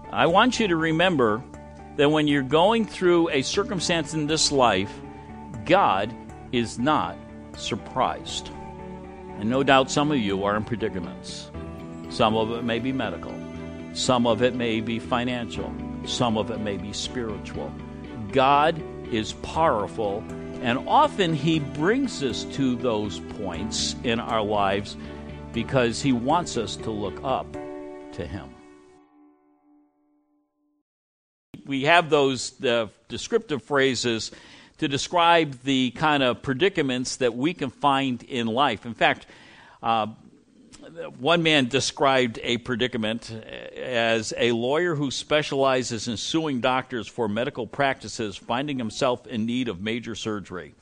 I want you to remember that when you're going through a circumstance in this life, God is not surprised. And no doubt some of you are in predicaments. Some of it may be medical. Some of it may be financial. Some of it may be spiritual. God is powerful, and often He brings us to those points in our lives because He wants us to look up to Him. We have those descriptive phrases to describe the kind of predicaments that we can find in life. In fact, one man described a predicament as a lawyer who specializes in suing doctors for medical practices finding himself in need of major surgery.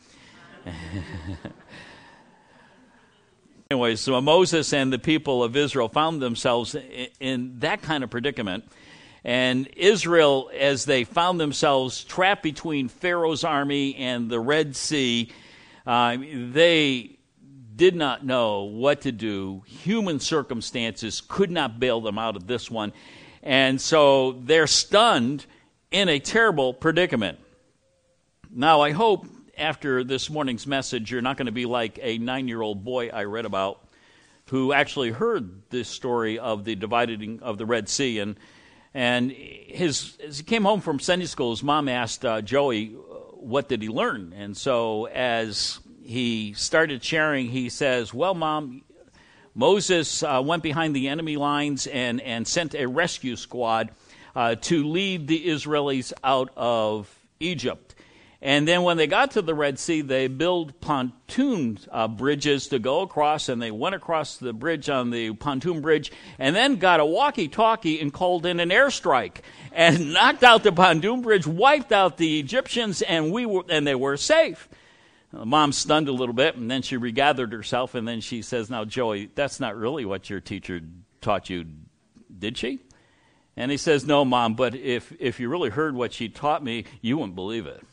Anyway, so Moses and the people of Israel found themselves in that kind of predicament. And Israel, as they found themselves trapped between Pharaoh's army and the Red Sea, they did not know what to do. Human circumstances could not bail them out of this one. And so they're stunned in a terrible predicament. Now, I hope after this morning's message, you're not going to be like a 9-year-old boy I read about who actually heard this story of the dividing of the Red Sea. And as he came home from Sunday school, his mom asked Joey, what did he learn? And so as he started sharing, he says, well, Mom, Moses went behind the enemy lines and sent a rescue squad to lead the Israelis out of Egypt. And then when they got to the Red Sea, they built pontoon bridges to go across, and they went across the bridge on the pontoon bridge, and then got a walkie-talkie and called in an airstrike, and knocked out the pontoon bridge, wiped out the Egyptians, and they were safe. Mom stunned a little bit, and then she regathered herself, and then she says, now, Joey, that's not really what your teacher taught you, did she? And he says, no, Mom, but if you really heard what she taught me, you wouldn't believe it.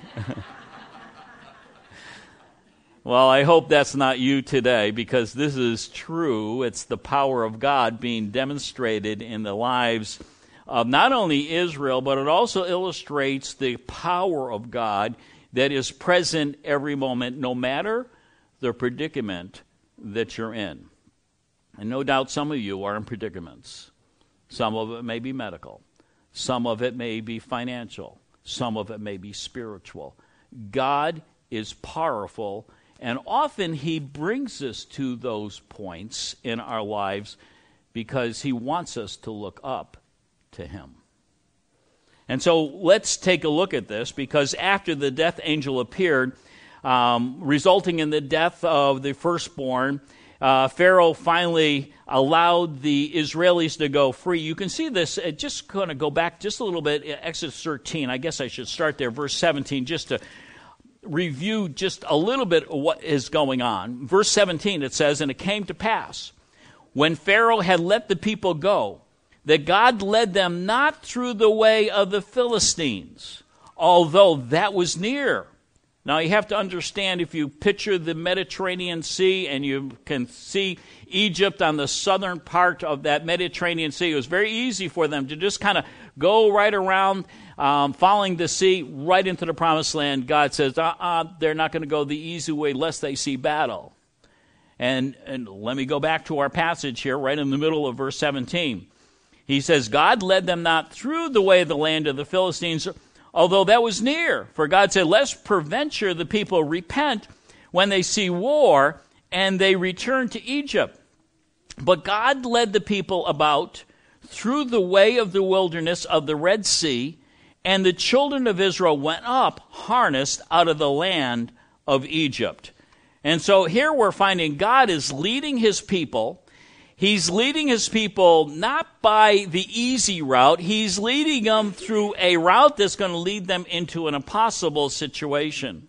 Well, I hope that's not you today, because this is true. It's the power of God being demonstrated in the lives of not only Israel, but it also illustrates the power of God that is present every moment, no matter the predicament that you're in. And no doubt some of you are in predicaments. Some of it may be medical. Some of it may be financial. Some of it may be spiritual. God is powerful, and often He brings us to those points in our lives because He wants us to look up to Him. And so let's take a look at this, because after the death angel appeared, resulting in the death of the firstborn, Pharaoh finally allowed the Israelis to go free. You can see this, just going to go back just a little bit, Exodus 13. I guess I should start there, verse 17, just to review just a little bit of what is going on. Verse 17, it says, and it came to pass, when Pharaoh had let the people go, that God led them not through the way of the Philistines, although that was near. Now, you have to understand, if you picture the Mediterranean Sea and you can see Egypt on the southern part of that Mediterranean Sea, it was very easy for them to just kind of go right around, following the sea, right into the promised land. God says, they're not going to go the easy way lest they see battle. And let me go back to our passage here, right in the middle of verse 17. He says, God led them not through the way of the land of the Philistines, although that was near. For God said, lest peradventure the people repent when they see war, and they return to Egypt. But God led the people about through the way of the wilderness of the Red Sea, and the children of Israel went up harnessed out of the land of Egypt. And so here we're finding God is leading His people. He's leading His people not by the easy route. He's leading them through a route that's going to lead them into an impossible situation.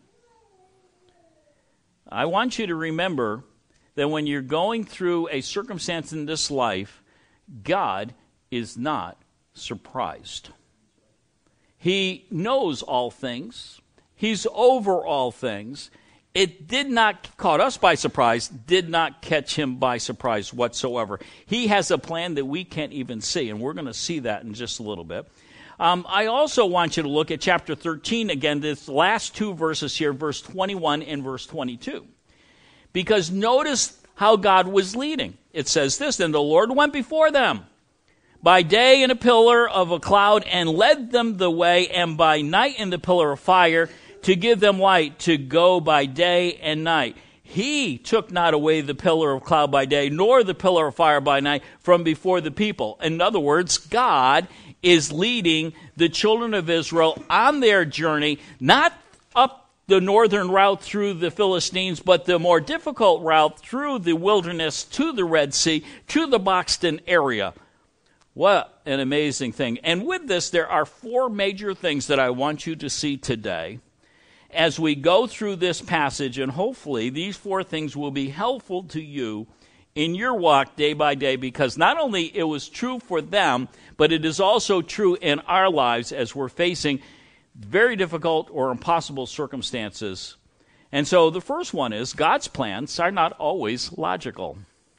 I want you to remember that when you're going through a circumstance in this life, God is not surprised. He knows all things. He's over all things. it did not caught us by surprise, did not catch him by surprise whatsoever. He has a plan that we can't even see, and we're going to see that in just a little bit. I also want you to look at chapter 13 again, this last two verses here, verse 21 and verse 22. Because notice how God was leading. It says this, "And the Lord went before them by day in a pillar of a cloud and led them the way, and by night in the pillar of fire to give them light to go by day and night. He took not away the pillar of cloud by day, nor the pillar of fire by night from before the people." In other words, God is leading the children of Israel on their journey, not up the northern route through the Philistines, but the more difficult route through the wilderness to the Red Sea, to the Boxton area. What an amazing thing. And with this, there are four major things that I want you to see today as we go through this passage, and hopefully these four things will be helpful to you in your walk day by day, because not only it was true for them, but it is also true in our lives as we're facing very difficult or impossible circumstances. And so the first one is God's plans are not always logical.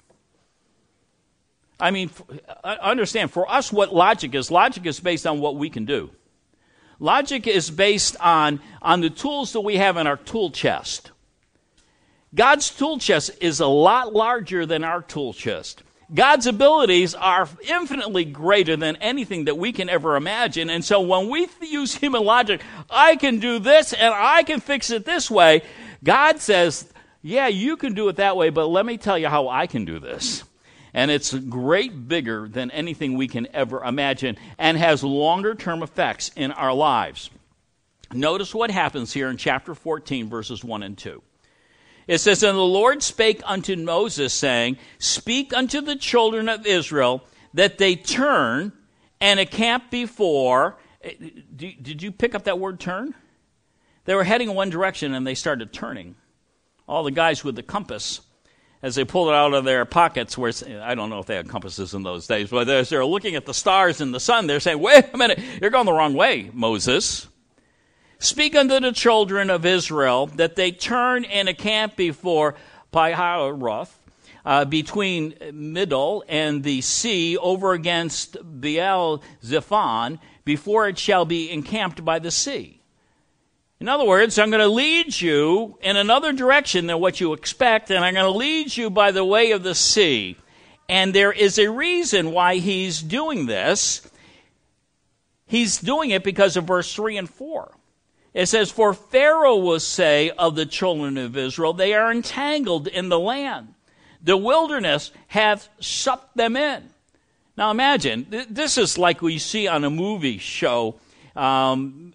I mean, understand, for us what logic is based on what we can do. Logic is based on the tools that we have in our tool chest. God's tool chest is a lot larger than our tool chest. God's abilities are infinitely greater than anything that we can ever imagine. And so when we use human logic, I can do this and I can fix it this way, God says, yeah, you can do it that way, but let me tell you how I can do this. And it's great bigger than anything we can ever imagine and has longer term effects in our lives. Notice what happens here in chapter 14, verses 1 and 2. It says, "And the Lord spake unto Moses, saying, Speak unto the children of Israel, that they turn and encamp before." Did you pick up that word turn? They were heading in one direction and they started turning. All the guys with the compass, as they pulled it out of their pockets, where I don't know if they had compasses in those days, but as they're looking at the stars and the sun, they're saying, "Wait a minute, you're going the wrong way, Moses. Speak unto the children of Israel, that they turn and encamp before Pi-hahiroth, between Middle and the sea, over against Baal-zephon, before it shall be encamped by the sea." In other words, I'm going to lead you in another direction than what you expect, and I'm going to lead you by the way of the sea. And there is a reason why he's doing this. He's doing it because of verse 3 and 4. It says, "For Pharaoh will say of the children of Israel, they are entangled in the land. The wilderness hath shut them in." Now imagine, this is like we see on a movie show, and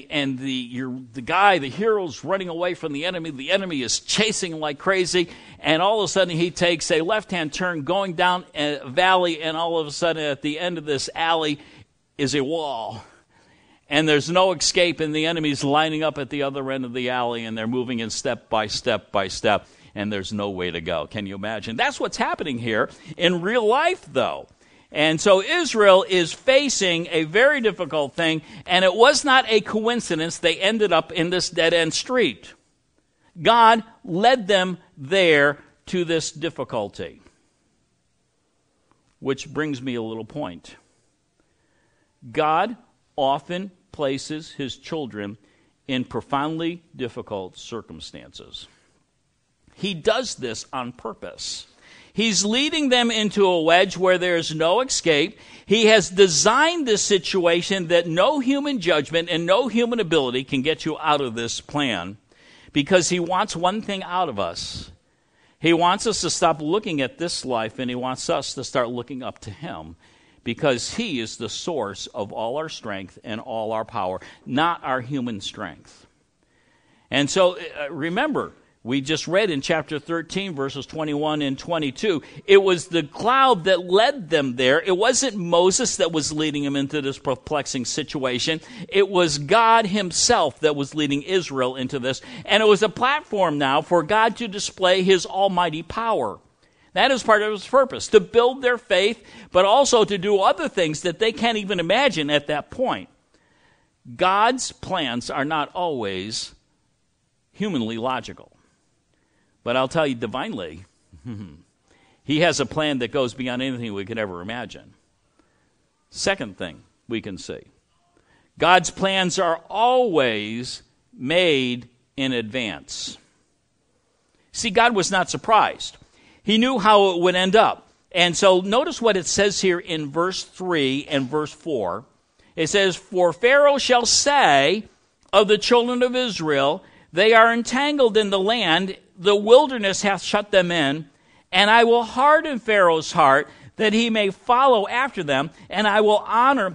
the hero's running away from the enemy is chasing him like crazy, and all of a sudden he takes a left-hand turn going down a valley, and all of a sudden at the end of this alley is a wall. And there's no escape, and the enemy's lining up at the other end of the alley, and they're moving in step by step by step, and there's no way to go. Can you imagine? That's what's happening here in real life, though. And so Israel is facing a very difficult thing, and it was not a coincidence they ended up in this dead-end street. God led them there to this difficulty. Which brings me a little point. God often places his children in profoundly difficult circumstances. He does this on purpose. He's leading them into a wedge where there's no escape. He has designed this situation that no human judgment and no human ability can get you out of this plan, because he wants one thing out of us. He wants us to stop looking at this life, and he wants us to start looking up to him, because he is the source of all our strength and all our power, not our human strength. And so remember, we just read in chapter 13, verses 21 and 22, it was the cloud that led them there. It wasn't Moses that was leading them into this perplexing situation. It was God himself that was leading Israel into this. And it was a platform now for God to display his almighty power. That is part of his purpose, to build their faith, but also to do other things that they can't even imagine at that point. God's plans are not always humanly logical. But I'll tell you, divinely, he has a plan that goes beyond anything we could ever imagine. Second thing we can see, God's plans are always made in advance. See, God was not surprised. He knew how it would end up. And so notice what it says here in verse 3 and verse 4. It says, "For Pharaoh shall say of the children of Israel, they are entangled in the land, the wilderness hath shut them in, and I will harden Pharaoh's heart, that he may follow after them, and I will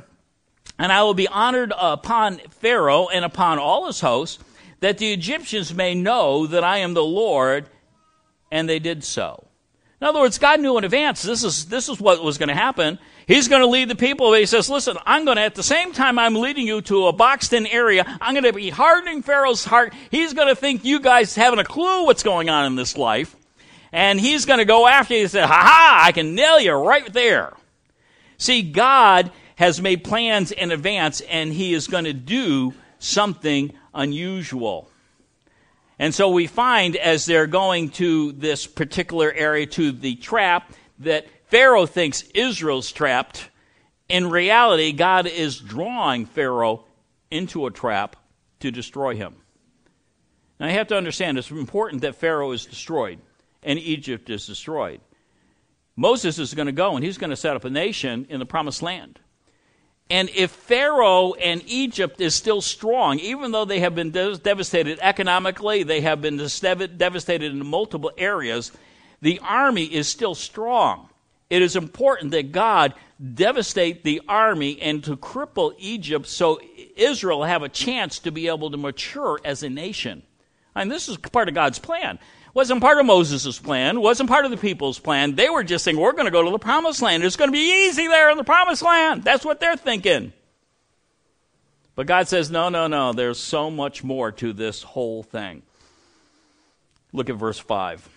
be honored upon Pharaoh and upon all his hosts, that the Egyptians may know that I am the Lord," and they did so. In other words, God knew in advance this is what was going to happen. He's going to lead the people. He says, listen, I'm going to, at the same time I'm leading you to a boxed-in area, I'm going to be hardening Pharaoh's heart. He's going to think you guys haven't a clue what's going on in this life. And he's going to go after you and say, ha-ha, I can nail you right there. See, God has made plans in advance, and he is going to do something unusual. And so we find, as they're going to this particular area, to the trap, that Pharaoh thinks Israel's trapped. In reality, God is drawing Pharaoh into a trap to destroy him. Now, you have to understand, it's important that Pharaoh is destroyed and Egypt is destroyed. Moses is going to go, and he's going to set up a nation in the Promised Land. And if Pharaoh and Egypt is still strong, even though they have been devastated economically, they have been devastated in multiple areas, the army is still strong. It is important that God devastate the army and to cripple Egypt so Israel have a chance to be able to mature as a nation. And this is part of God's plan. Wasn't part of Moses' plan, wasn't part of the people's plan. They were just saying, we're going to go to the Promised Land. It's going to be easy there in the Promised Land. That's what they're thinking. But God says, no, there's so much more to this whole thing. Look at verse 5.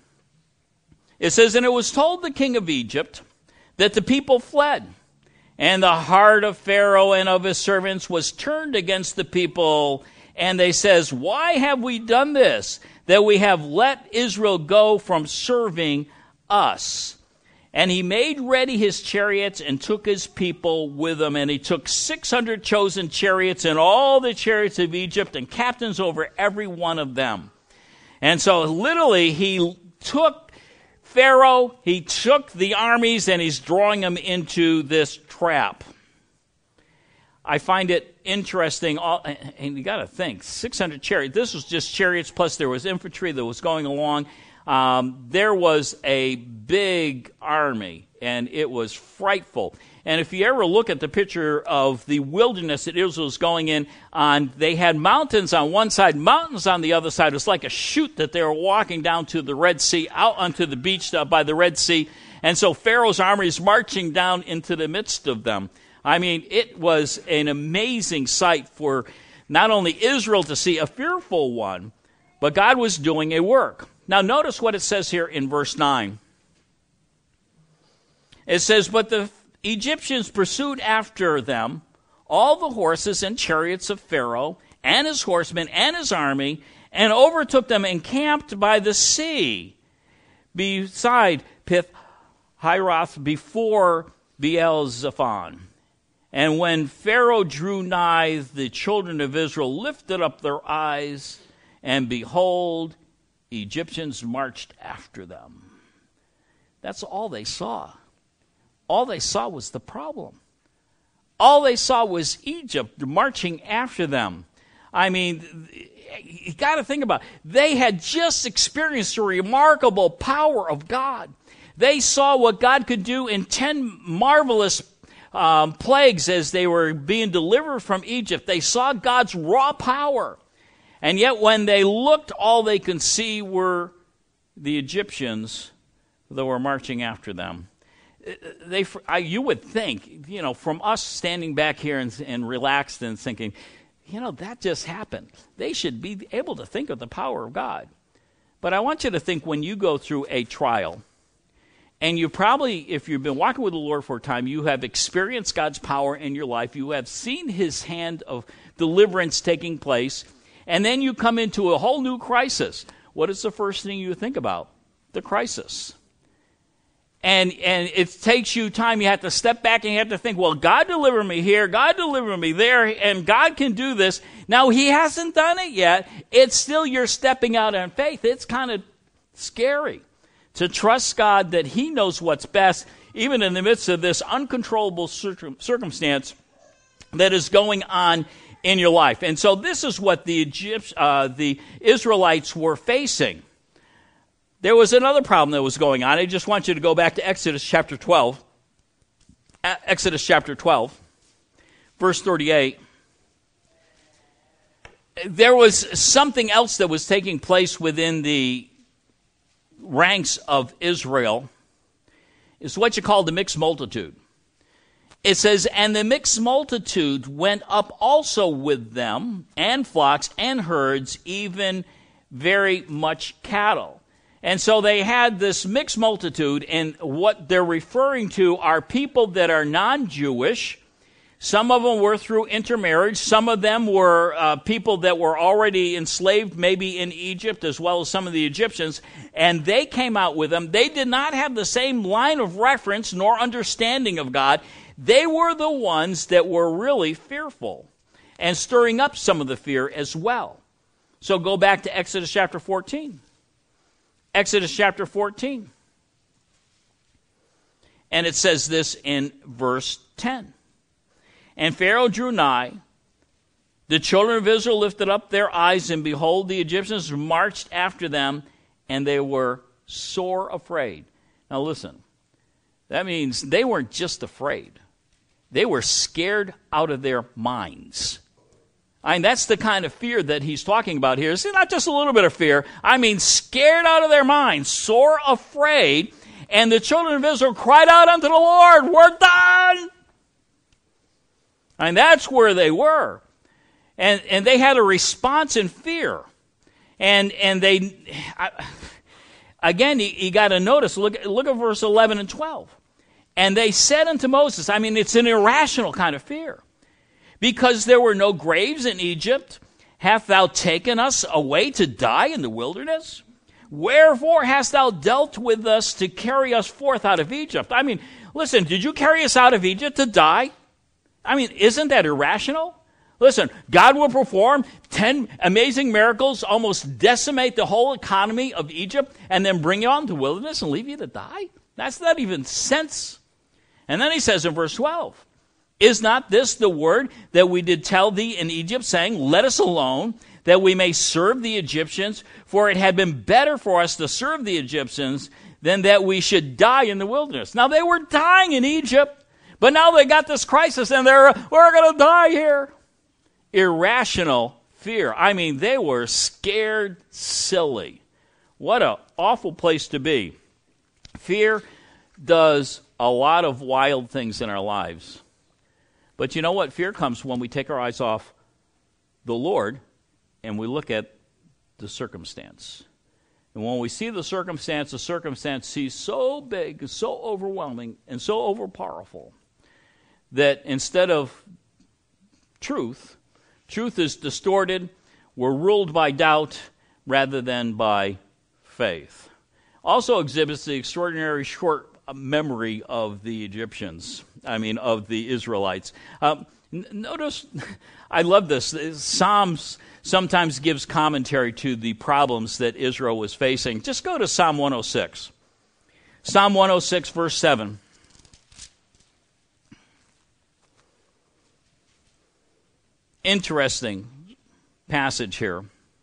It says, "And it was told the king of Egypt that the people fled, and the heart of Pharaoh and of his servants was turned against the people. And they says, why have we done this, that we have let Israel go from serving us? And he made ready his chariots and took his people with him. And he took 600 chosen chariots and all the chariots of Egypt and captains over every one of them." And so literally he took Pharaoh, he took the armies, and he's drawing them into this trap. I find it interesting, and you got to think, 600 chariots. This was just chariots, plus there was infantry that was going along. There was a big army, and it was frightful. And if you ever look at the picture of the wilderness that Israel was going in on, they had mountains on one side, mountains on the other side. It was like a chute that they were walking down to the Red Sea, out onto the beach by the Red Sea. And so Pharaoh's army is marching down into the midst of them. I mean, it was an amazing sight for not only Israel to see, a fearful one, but God was doing a work. Now, notice what it says here in verse 9. It says, "But the Egyptians pursued after them all the horses and chariots of Pharaoh and his horsemen and his army, and overtook them and camped by the sea beside Pith-Hiroth before Baal-zephon. And when Pharaoh drew nigh, the children of Israel lifted up their eyes, and behold, Egyptians marched after them." That's all they saw. All they saw was the problem. All they saw was Egypt marching after them. I mean, you got to think about it. They had just experienced the remarkable power of God. They saw what God could do in 10 marvelous plagues as they were being delivered from Egypt. They saw God's raw power. And yet when they looked, all they could see were the Egyptians that were marching after them. You would think, from us standing back here and relaxed and thinking, that just happened. They should be able to think of the power of God. But I want you to think, when you go through a trial, and you probably, if you've been walking with the Lord for a time, you have experienced God's power in your life. You have seen his hand of deliverance taking place. And then you come into a whole new crisis what is the first thing you think about? The crisis. And it takes you time. You have to step back and you have to think, well, God delivered me here, God delivered me there, and God can do this. Now, he hasn't done it yet. It's still you're stepping out on faith. It's kind of scary to trust God that he knows what's best, even in the midst of this uncontrollable circumstance that is going on in your life. And so this is what the Israelites were facing. There was another problem that was going on. I just want you to go back to Exodus chapter 12. Exodus chapter 12, verse 38. There was something else that was taking place within the ranks of Israel. It's what you call the mixed multitude. It says, and the mixed multitude went up also with them, and flocks and herds, even very much cattle. And so they had this mixed multitude, and what they're referring to are people that are non-Jewish. Some of them were through intermarriage. Some of them were people that were already enslaved, maybe in Egypt, as well as some of the Egyptians, and they came out with them. They did not have the same line of reference nor understanding of God. They were the ones that were really fearful and stirring up some of the fear as well. So go back to Exodus chapter 14. Exodus chapter 14. And it says this in verse 10. And Pharaoh drew nigh. The children of Israel lifted up their eyes, and behold, the Egyptians marched after them, and they were sore afraid. Now listen, that means they weren't just afraid. They were scared out of their minds. I mean, that's the kind of fear that he's talking about here. It's not just a little bit of fear. I mean, scared out of their minds, sore afraid. And the children of Israel cried out unto the Lord, we're done. And that's where they were. And they had a response in fear. And they, again, you got to notice, look at verse 11 and 12. And they said unto Moses, I mean, it's an irrational kind of fear. Because there were no graves in Egypt, hast thou taken us away to die in the wilderness? Wherefore hast thou dealt with us to carry us forth out of Egypt? I mean, listen, did you carry us out of Egypt to die? I mean, isn't that irrational? Listen, God will perform 10 amazing miracles, almost decimate the whole economy of Egypt, and then bring you out into the wilderness and leave you to die? That's not even sense. And then he says in verse 12, is not this the word that we did tell thee in Egypt, saying, let us alone, that we may serve the Egyptians? For it had been better for us to serve the Egyptians than that we should die in the wilderness. Now, they were dying in Egypt, but now they got this crisis, and we're going to die here. Irrational fear. I mean, they were scared silly. What an awful place to be. Fear does a lot of wild things in our lives. But you know what? Fear comes when we take our eyes off the Lord and we look at the circumstance. And when we see the circumstance seems so big, so overwhelming, and so overpowerful that instead of truth is distorted. We're ruled by doubt rather than by faith. Also exhibits the extraordinary short memory of the Egyptians. Of the Israelites. Notice, I love this. Psalms sometimes gives commentary to the problems that Israel was facing. Just go to Psalm 106. Psalm 106, verse 7. Interesting passage here.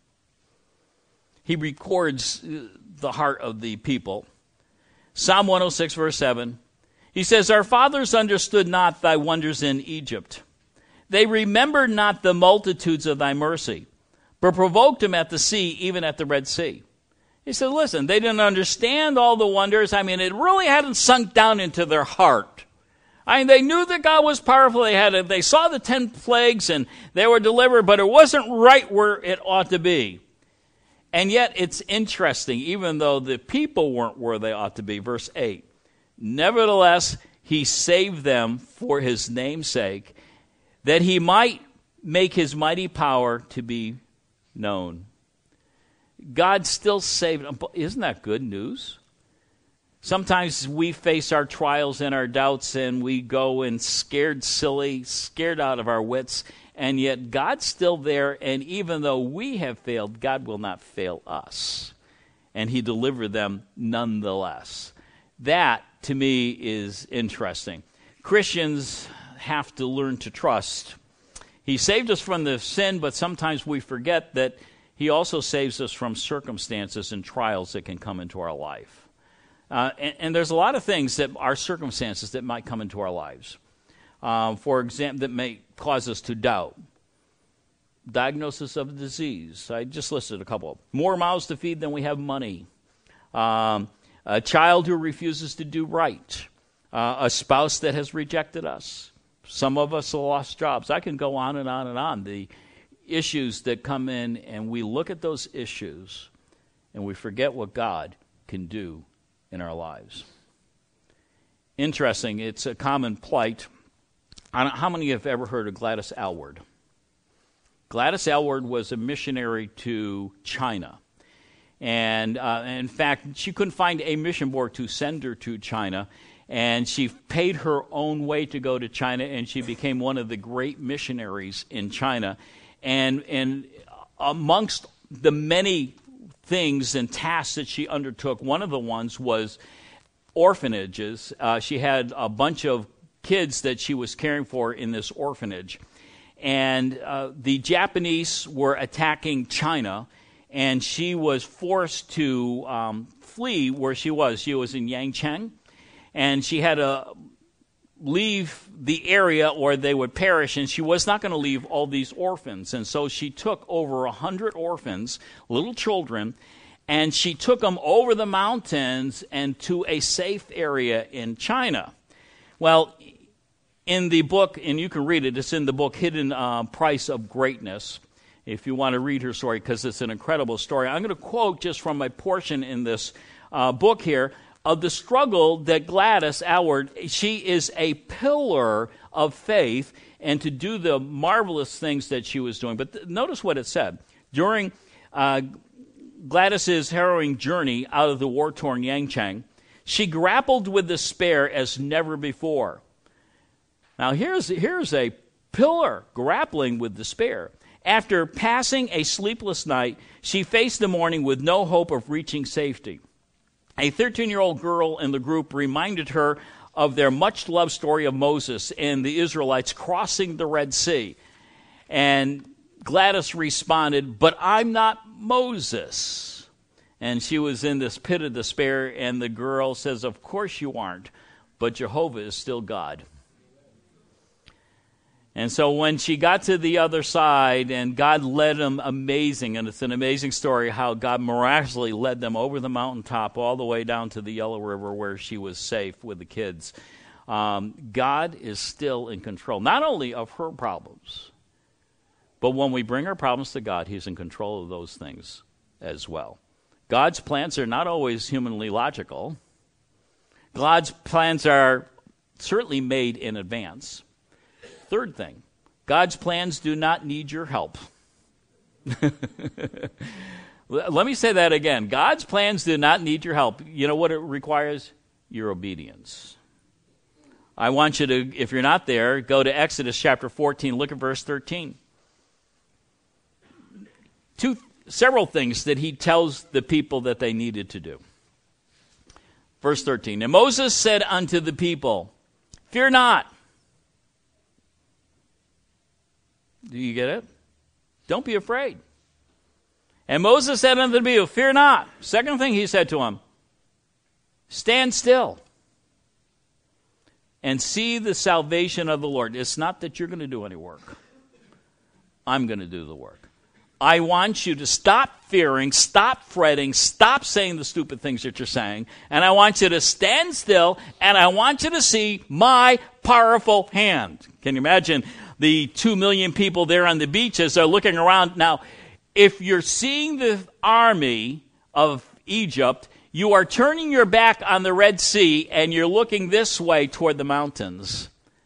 He records the heart of the people. Psalm 106, verse 7. He says, our fathers understood not thy wonders in Egypt. They remembered not the multitudes of thy mercy, but provoked them at the sea, even at the Red Sea. He said, listen, they didn't understand all the wonders. It really hadn't sunk down into their heart. They knew that God was powerful. They saw the 10 plagues and they were delivered, but it wasn't right where it ought to be. And yet it's interesting, even though the people weren't where they ought to be. Verse 8. Nevertheless, he saved them for his name's sake, that he might make his mighty power to be known. God still saved them. Isn't that good news? Sometimes we face our trials and our doubts and we go and scared silly, scared out of our wits, and yet God's still there, and even though we have failed, God will not fail us. And he delivered them nonetheless. That, to me, is interesting. Christians have to learn to trust. He saved us from the sin, but sometimes we forget that he also saves us from circumstances and trials that can come into our life. And there's a lot of things that are circumstances that might come into our lives. For example, that may cause us to doubt. Diagnosis of a disease. I just listed a couple. More mouths to feed than we have money. A child who refuses to do right. A spouse that has rejected us. Some of us have lost jobs. I can go on and on and on. The issues that come in, and we look at those issues, and we forget what God can do in our lives. Interesting, it's a common plight. How many have ever heard of Gladys Aylward? Gladys Aylward was a missionary to China. And in fact, she couldn't find a mission board to send her to China. And she paid her own way to go to China, and she became one of the great missionaries in China. And amongst the many things and tasks that she undertook, one of the ones was orphanages. She had a bunch of kids that she was caring for in this orphanage. And the Japanese were attacking China, and she was forced to flee where she was. She was in Yancheng, and she had to leave the area or they would perish, and she was not going to leave all these orphans. And so she took over 100 orphans, little children, and she took them over the mountains and to a safe area in China. Well, in the book, and you can read it, it's in the book Hidden Price of Greatness, if you want to read her story, because it's an incredible story. I'm going to quote just from a portion in this book here of the struggle that Gladys Aylward, she is a pillar of faith, and to do the marvelous things that she was doing. But notice what it said. During Gladys's harrowing journey out of the war-torn Yancheng, she grappled with despair as never before. Now here's a pillar grappling with despair. After passing a sleepless night, she faced the morning with no hope of reaching safety. A 13-year-old girl in the group reminded her of their much-loved story of Moses and the Israelites crossing the Red Sea. And Gladys responded, "But I'm not Moses." And she was in this pit of despair, and the girl says, "Of course you aren't, but Jehovah is still God." And so when she got to the other side, and God led them amazing, and it's an amazing story how God miraculously led them over the mountaintop all the way down to the Yellow River where she was safe with the kids. God is still in control, not only of her problems, but when we bring our problems to God, he's in control of those things as well. God's plans are not always humanly logical. God's plans are certainly made in advance. Third thing, God's plans do not need your help. Let me say that again. God's plans do not need your help. You know what it requires? Your obedience. I want you to, if you're not there, go to Exodus chapter 14, look at verse 13. Several things that he tells the people that they needed to do. Verse 13, and Moses said unto the people, "Fear not." Do you get it? Don't be afraid. And Moses said unto the people, "Fear not." Second thing he said to them, "Stand still and see the salvation of the Lord." It's not that you're going to do any work. I'm going to do the work. I want you to stop fearing, stop fretting, stop saying the stupid things that you're saying, and I want you to stand still, and I want you to see my powerful hand. Can you imagine the 2 million people there on the beaches are looking around? Now, if you're seeing the army of Egypt, you are turning your back on the Red Sea, and you're looking this way toward the mountains.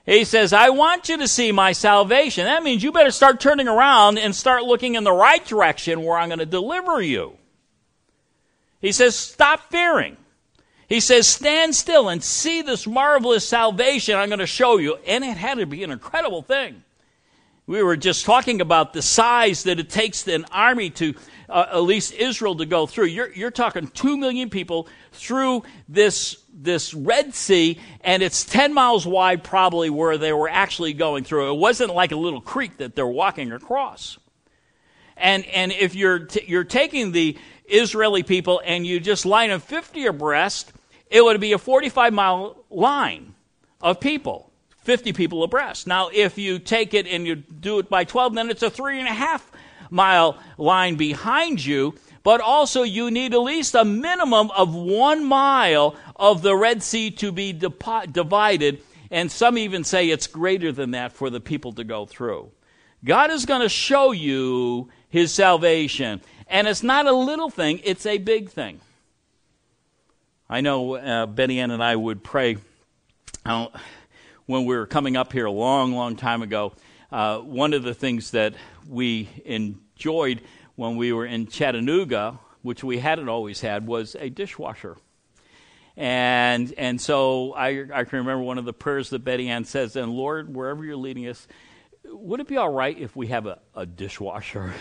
He says, I want you to see my salvation. That means you better start turning around and start looking in the right direction where I'm going to deliver you. He says, stop fearing. He says, stand still and see this marvelous salvation I'm going to show you. And it had to be an incredible thing. We were just talking about the size that it takes an army to, at least Israel, to go through. You're talking 2 million people through this Red Sea, and it's 10 miles wide probably where they were actually going through. It wasn't like a little creek that they're walking across. And if you're taking the Israeli people and you just line them 50 abreast, it would be a 45-mile line of people. 50 people abreast. Now, if you take it and you do it by 12, then it's a 3.5-mile line behind you, but also you need at least a minimum of 1 mile of the Red Sea to be divided, and some even say it's greater than that for the people to go through. God is going to show you his salvation, and it's not a little thing, it's a big thing. I know Betty Ann and I would pray when we were coming up here a long, long time ago. One of the things that we enjoyed when we were in Chattanooga, which we hadn't always had, was a dishwasher. And so I can remember one of the prayers that Betty Ann says, and Lord, wherever you're leading us, would it be all right if we have a dishwasher?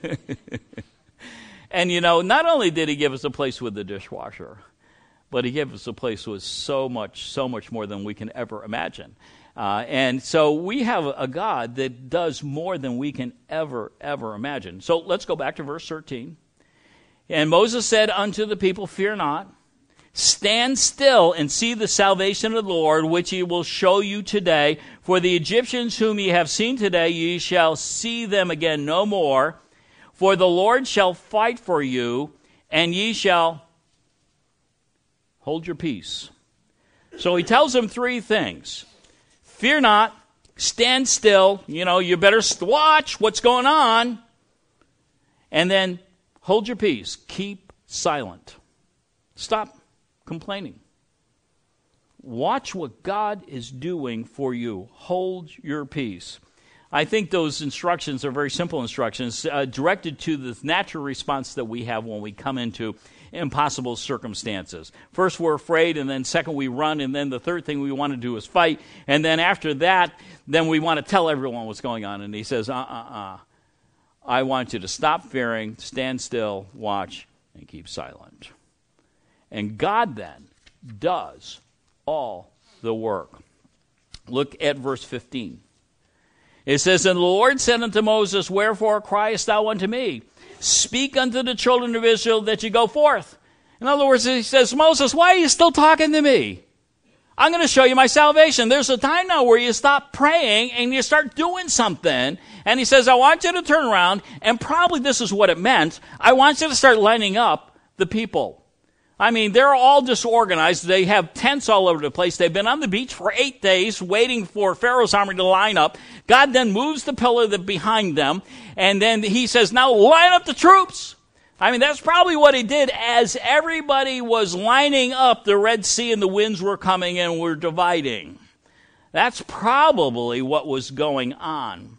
And, not only did he give us a place with the dishwasher, but he gave us a place with so much more than we can ever imagine. And so we have a God that does more than we can ever imagine. So let's go back to verse 13. And Moses said unto the people, fear not, stand still and see the salvation of the Lord, which he will show you today. For the Egyptians whom ye have seen today, ye shall see them again no more. For the Lord shall fight for you, and ye shall hold your peace. So he tells them 3 things. Fear not, stand still, you better watch what's going on. And then hold your peace, keep silent. Stop complaining. Watch what God is doing for you. Hold your peace. I think those instructions are very simple instructions, directed to the natural response that we have when we come into impossible circumstances. First, we're afraid, and then second, we run, and then the third thing we want to do is fight. And then after that, then we want to tell everyone what's going on. And he says, I want you to stop fearing, stand still, watch, and keep silent. And God then does all the work. Look at verse 15. It says, and the Lord said unto Moses, wherefore criest thou unto me? Speak unto the children of Israel that you go forth. In other words, he says, Moses, why are you still talking to me? I'm going to show you my salvation. There's a time now where you stop praying and you start doing something. And he says, I want you to turn around, and probably this is what it meant. I want you to start lining up the people. I mean, they're all disorganized. They have tents all over the place. They've been on the beach for 8 days waiting for Pharaoh's army to line up. God then moves the pillar behind them, and then he says, now line up the troops. I mean, that's probably what he did as everybody was lining up. The Red Sea and the winds were coming and were dividing. That's probably what was going on.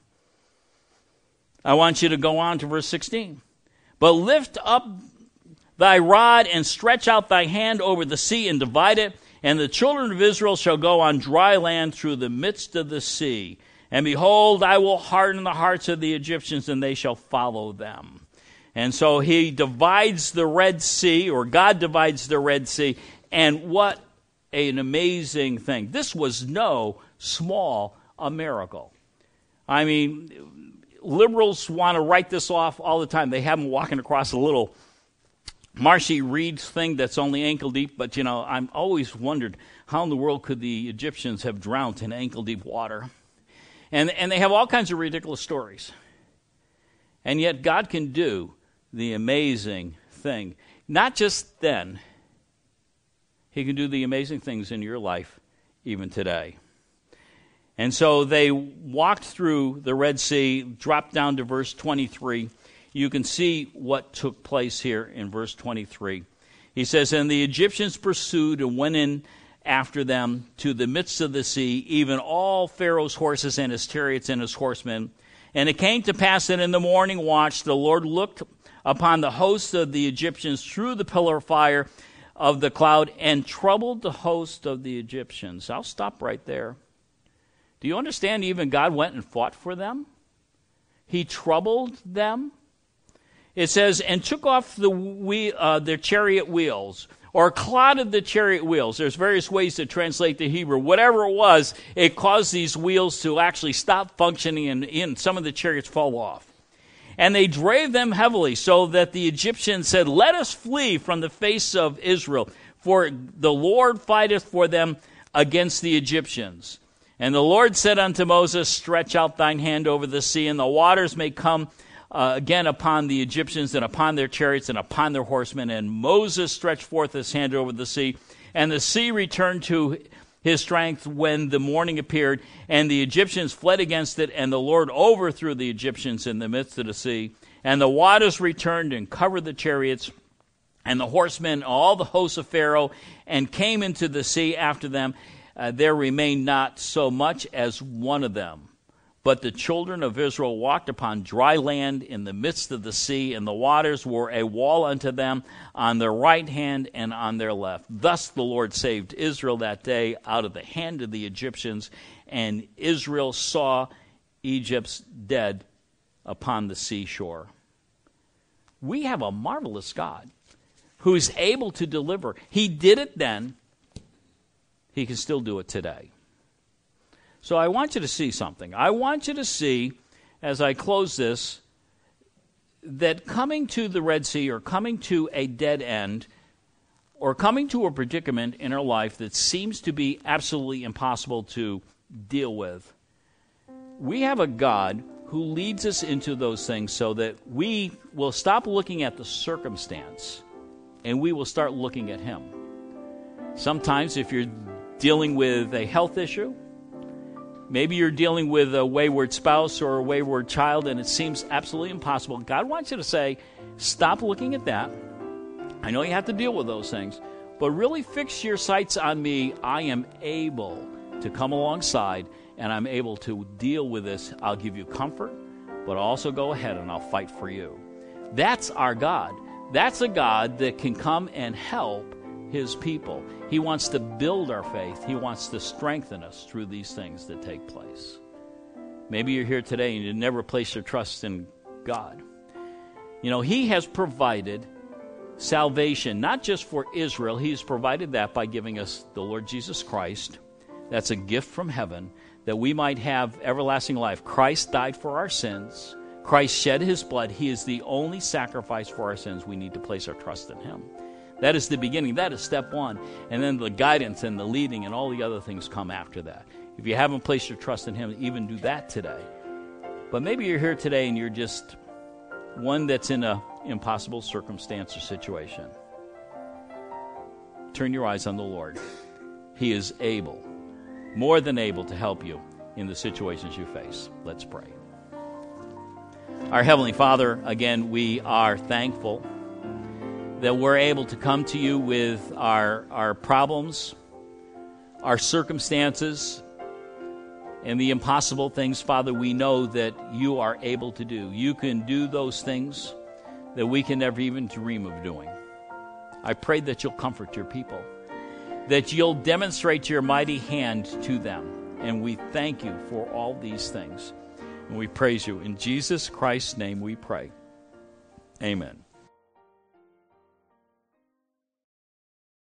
I want you to go on to verse 16. But lift up thy rod and stretch out thy hand over the sea and divide it, and the children of Israel shall go on dry land through the midst of the sea. And behold, I will harden the hearts of the Egyptians, and they shall follow them. And so he divides the Red Sea, or God divides the Red Sea, and what an amazing thing. This was no small a miracle. I mean, liberals want to write this off all the time. They have them walking across a little marshy reed thing that's only ankle deep, but I'm always wondered how in the world could the Egyptians have drowned in ankle deep water. And they have all kinds of ridiculous stories. And yet God can do the amazing thing. Not just then. He can do the amazing things in your life even today. And so they walked through the Red Sea, dropped down to verse 23. You can see what took place here in verse 23. He says, and the Egyptians pursued and went in after them to the midst of the sea, even all Pharaoh's horses and his chariots and his horsemen. And it came to pass that in the morning watch the Lord looked upon the host of the Egyptians through the pillar of fire of the cloud and troubled the host of the Egyptians. I'll stop right there. Do you understand even God went and fought for them? He troubled them. It says, and took off their chariot wheels, or clouded the chariot wheels. There's various ways to translate the Hebrew. Whatever it was, it caused these wheels to actually stop functioning, and some of the chariots fall off. And they drave them heavily, so that the Egyptians said, let us flee from the face of Israel, for the Lord fighteth for them against the Egyptians. And the Lord said unto Moses, stretch out thine hand over the sea, and the waters may come again upon the Egyptians and upon their chariots and upon their horsemen. And Moses stretched forth his hand over the sea, and the sea returned to his strength when the morning appeared, and the Egyptians fled against it, and the Lord overthrew the Egyptians in the midst of the sea. And the waters returned and covered the chariots and the horsemen, all the hosts of Pharaoh, and came into the sea after them. There remained not so much as one of them. But the children of Israel walked upon dry land in the midst of the sea, and the waters were a wall unto them on their right hand and on their left. Thus the Lord saved Israel that day out of the hand of the Egyptians, and Israel saw Egypt's dead upon the seashore. We have a marvelous God who is able to deliver. He did it then. He can still do it today. So I want you to see something. I want you to see, as I close this, that coming to the Red Sea or coming to a dead end or coming to a predicament in our life that seems to be absolutely impossible to deal with, we have a God who leads us into those things so that we will stop looking at the circumstance and we will start looking at Him. Sometimes if you're dealing with a health issue, maybe you're dealing with a wayward spouse or a wayward child and it seems absolutely impossible. God wants you to say, stop looking at that. I know you have to deal with those things, but really fix your sights on me. I am able to come alongside and I'm able to deal with this. I'll give you comfort, but also go ahead and I'll fight for you. That's our God. That's a God that can come and help His people. He wants to build our faith. He wants to strengthen us through these things that take place. Maybe you're here today and you never place your trust in God. You know, He has provided salvation, not just for Israel. He's provided that by giving us the Lord Jesus Christ. That's a gift from heaven that we might have everlasting life. Christ died for our sins. Christ shed His blood. He is the only sacrifice for our sins. We need to place our trust in Him. That is the beginning. That is step one. And then the guidance and the leading and all the other things come after that. If you haven't placed your trust in Him, even do that today. But maybe you're here today and you're just one that's in an impossible circumstance or situation. Turn your eyes on the Lord. He is able, more than able, to help you in the situations you face. Let's pray. Our Heavenly Father, again, we are thankful that we're able to come to you with our problems, our circumstances, and the impossible things. Father, we know that you are able to do. You can do those things that we can never even dream of doing. I pray that you'll comfort your people, that you'll demonstrate your mighty hand to them. And we thank you for all these things. And we praise you. In Jesus Christ's name we pray. Amen.